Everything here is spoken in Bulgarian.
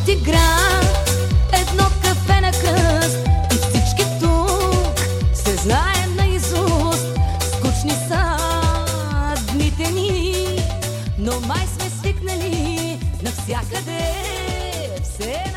ти град, едно кафе на кръст и всички тук се знаем наизуст. Скучни са дните ни, но май сме свикнали навсякъде все